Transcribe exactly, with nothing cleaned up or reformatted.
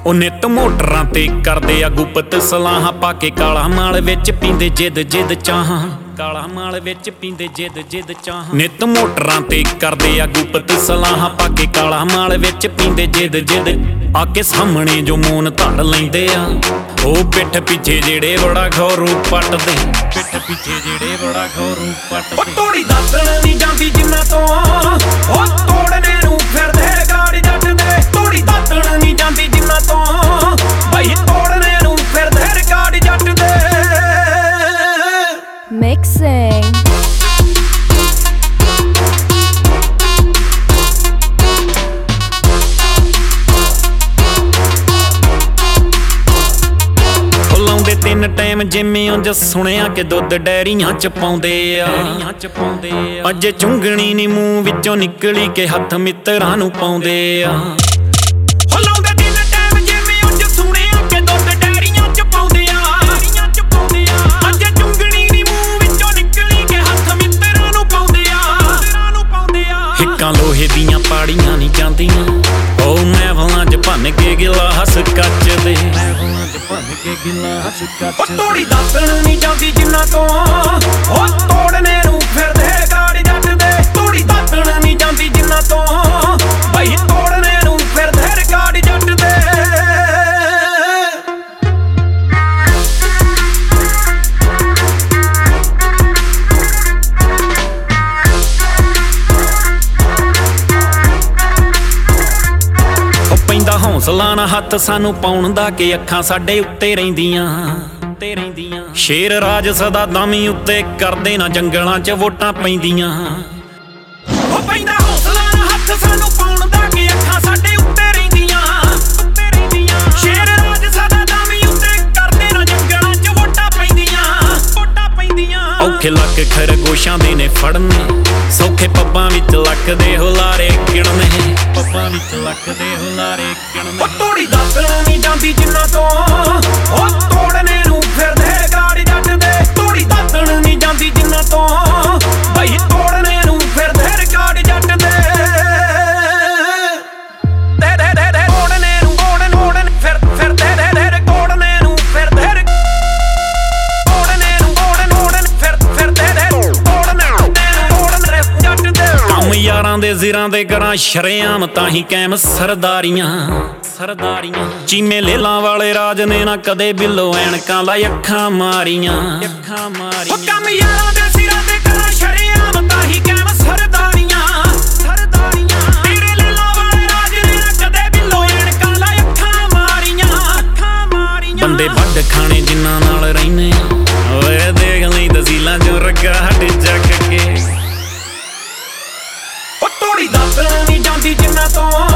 ਉਹ ਨਿੱਤ ਮੋਟਰਾਂ ਤੇ ਕਰਦੇ ਆ ਗੁਪਤ ਸਲਾਹਾਂ ਪਾ ਕੇ ਕਾਲਾ ਮਾਲ ਵਿੱਚ ਪੀਂਦੇ ਜਿੱਦ ਜਿੱਦ ਚਾਹਾਂ ਕਾਲਾ ਮਾਲ ਵਿੱਚ ਪੀਂਦੇ ਜਿੱਦ ਜਿੱਦ ਚਾਹਾਂ ਨਿੱਤ ਮੋਟਰਾਂ ਤੇ ਕਰਦੇ ਆ ਗੁਪਤ ਸਲਾਹਾਂ ਪਾ ਕੇ ਕਾਲਾ ਮਾਲ ਵਿੱਚ ਪੀਂਦੇ ਜਿੱਦ ਜਿੱਦ ਆ ਕੇ ਸਾਹਮਣੇ ਜੋ ਮੂਨ ਧਰ ਲੈਂਦੇ ਆ ਉਹ ਪਿੱਠ ਪਿੱਛੇ ਜਿਹੜੇ ਬੜਾ ਖੌਰੂ ਪੱਟਦੇ ਪਿੱਠ ਪਿੱਛੇ ਜਿਹੜੇ ਬੜਾ ਖੌਰੂ ਪੱਟਦੇ ਉਹ ਤੋੜੀ ਦਾਤਣ ਨਹੀਂ ਜਾਂਦੀ ਜਿੰਨਾ ਤੋਂ ਉਹ ਤੋੜਨੇ ਨੂੰ ਫਿਰਦੇ ਗਾੜੀ ਜੱਟ ਦੇ ਤੋੜੀ ਦਾਤਣ ਨਹੀਂ ਜਾਂਦੀ ਜਿੰਨਾ ਤੋਂ ਬਈ ਤੋੜਨੇ ਨੂੰ ਫਿਰਦੇ ਗਾੜੀ ਜੱਟ ਦੇ Mixing ਲਾਉਂਦੇ ਤਿੰਨ ਟਾਈਮ ਜਿਵੇਂ ਉਂਝ ਸੁਣਿਆ ਕਿ ਦੁੱਧ ਡੈਰੀਆਂ ਚ ਪਾਉਂਦੇ ਆ ਅੱਜ ਚੁੰਗਣੀ ਨੀ ਮੂੰਹ ਵਿੱਚੋਂ ਨਿਕਲੀ ਕਿ ਹੱਥ ਮਿੱਤਰਾਂ ਨੂੰ ਪਾਉਂਦੇ ਆ ਲਾਉਂਦੇ ਤਿੰਨ ਟਾਈਮ ਜਿਵੇਂ ਉਂਝ ਸੁਣਿਆ ਕਿ ਦੁੱਧ ਡੈਰੀਆਂ ਚ ਪਾਉਂਦੇ ਆ ਅੱਜ ਚੁੰਗਣੀ ਨੀ ਮੂੰਹ ਵਿੱਚੋਂ ਨਿਕਲੀ ਕਿ ਹੱਥ ਮਿੱਤਰਾਂ ਨੂੰ ਪਾਉਂਦੇ ਆ ਹਿੱਕਾਂ ਲੋਹੇ ਦੀਆਂ ਪਾੜੀਆਂ ਨਹੀਂ ਜਾਂਦੀਆਂ ਉਹ ਮਹਿਫਲਾਂ ਚ ਭੰਨ ਕੇ ਗਿਲਾਸ ਕੱਚ ਦੇ ਭੰਨ ਕੇ ਗਿਲਾਸ ਕੱਚ ਦੇ ਤੋੜੀ ਦਾਤਣ ਨਹੀਂ ਜਾਂਦੀ ਜਿੰਨਾ ਤੋਂ ਉਹ ਤੋੜਨੇ ਨੂੰ ਫਿਰਦੇ ਗਾੜੀ ਜੱਟ ਦੇ ਤੋੜੀ ਦਾਤਣ ਨਹੀਂ ਜਾਂਦੀ ਜਿੰਨਾ ਤੋਂ ਬਈ ਤੋੜਨੇ ਨੂੰ ਫਿਰਦੇ ਗਾੜੀ ਜੱਟ ਦੇ ਪੈਂਦਾ ਹੌਸਲਾ ਨਾ ਹੱਥ ਸਾਨੂੰ ਪਾਉਣ ਦਾ ਕਿ ਅੱਖਾਂ ਸਾਡੇ ਉੱਤੇ ਰਹਿੰਦੀਆਂ ਉੱਤੇ ਰਹਿੰਦੀਆਂ ਸ਼ੇਰ ਰਾਜ ਸਦਾ ਦਾਮੀ ਉੱਤੇ ਕਰਦੇ ਨਾ ਜੰਗਲਾਂ 'ਚ ਵੋਟਾਂ ਪੈਂਦੀਆਂ ਉਹ ਪੈਂਦਾ ਹੌਸਲਾ ਨਾ ਹੱਥ ਸਾਨੂੰ ਪਾਉਣ ਦਾ ਕਿ ਅੱਖਾਂ ਸਾਡੇ ਉੱਤੇ ਰਹਿੰਦੀਆਂ ਉੱਤੇ ਰਹਿੰਦੀਆਂ ਸ਼ੇਰ ਰਾਜ ਸਦਾ ਦਾਮੀ ਉੱਤੇ ਕਰਦੇ ਨਾ ਜੰਗਲਾਂ 'ਚ ਵੋਟਾਂ ਪੈਂਦੀਆਂ ਵੋਟਾਂ ਪੈਂਦੀਆਂ ਔਖੇ ਲੱਕ ਖਰਗੋਸ਼ਾਂ ਦੇ ਨੇ ਫੜਨੇ ਸੌਖੇ ਪੱਬਾਂ ਵਿੱਚ ਲੱਕ ਦੇ ਹੁਲਾਰੇ ਗਿਣਨੇ ਪੱਬਾਂ ਵਿੱਚ ਲੱਕ ਦੇ ਹੁਲਾਰੇ ਗਿਣਨੇ ਉਹ ਤੋੜੀ ਦਾਤਣ ਨਹੀਂ ਜਾਂਦੀ ਜਿੰਨਾ ਤੋਂ ਉਹ ਤੋੜਨੇ ਨੂੰ ਫਿਰਦੇ ਗਾੜੀ ਜੱਟ ਦੇ ਤੋੜੀ ਦਾਤਣ ਨਹੀਂ ਜਾਂਦੀ ਜਿੰਨਾ ਤੋਂ ਬਈ ਤੋੜਨੇ ਨੂੰ ਫਿਰਦੇ ਗਾੜੀ ਜੱਟ ਦੇ ਦੇ ਦੇ ਦੇ ਦੇ ਤੋੜਨੇ ਨੂੰ ਤੋੜਨ ਤੋੜਨ ਫਿਰ ਫਿਰਦੇ ਦੇ ਦੇ ਤੋੜਨੇ ਨੂੰ ਫਿਰਦੇ ਤੋੜਨੇ ਨੂੰ ਤੋੜਨ ਤੋੜਨ ਫਿਰ ਫਿਰਦੇ ਦੇ ਕੰਮ ਯਾਰਾਂ ਦੇ ਜ਼ਿਰਾਂ ਦੇ ਘਰਾਂ ਸ਼ਰੇਆਮ ਤਾਂ ਹੀ ਕੈਮ ਸਰਦਾਰੀਆਂ ਸਰਦਾਰੀਆਂ ਚੀਮੇ ਲੇਲਾਂ ਵਾਲੇ ਰਾਜ ਨੇ ਨਾ ਕਦੇ ਬਿੱਲੋ ਐਨਕਾਂ ਲਾਈ ਅੱਖਾਂ ਮਾਰੀਆਂ ਅੱਖਾਂ ਮਾਰੀਆਂ ਕੰਮ ਯਾਰਾਂ ਦੇ ਜ਼ਿਰਾਂ ਦੇ ਘਰਾਂ ਸ਼ਰੇਆਮ ਤਾਂ ਹੀ ਕੈਮ ਸਰਦਾਰੀਆਂ ਸਰਦਾਰੀਆਂ ਤੇਰੇ ਲੇਲਾਂ ਵਾਲੇ ਰਾਜ ਨੇ ਨਾ ਕਦੇ ਬਿੱਲੋ ਐਨਕਾਂ ਲਾਈ ਅੱਖਾਂ ਮਾਰੀਆਂ ਅੱਖਾਂ ਮਾਰੀਆਂ ਬੰਦੇ ਵੱਡ ਖਾਣੇ ਜਿਨ੍ਹਾਂ ਨਾਲ ਰਹਿੰਦੇ ਓਏ ਦੇਖ ਲਈ ਤਸੀਲਾਂ ਜੋ ਰੱਗਾ ਹੱਟ ਜੱਗ ਕੇ ਤੋੜੀ ਦਾਤਣ ਨਹੀਂ ਜਾਂਦੀ ਜਿੰਨਾ ਤੋਂ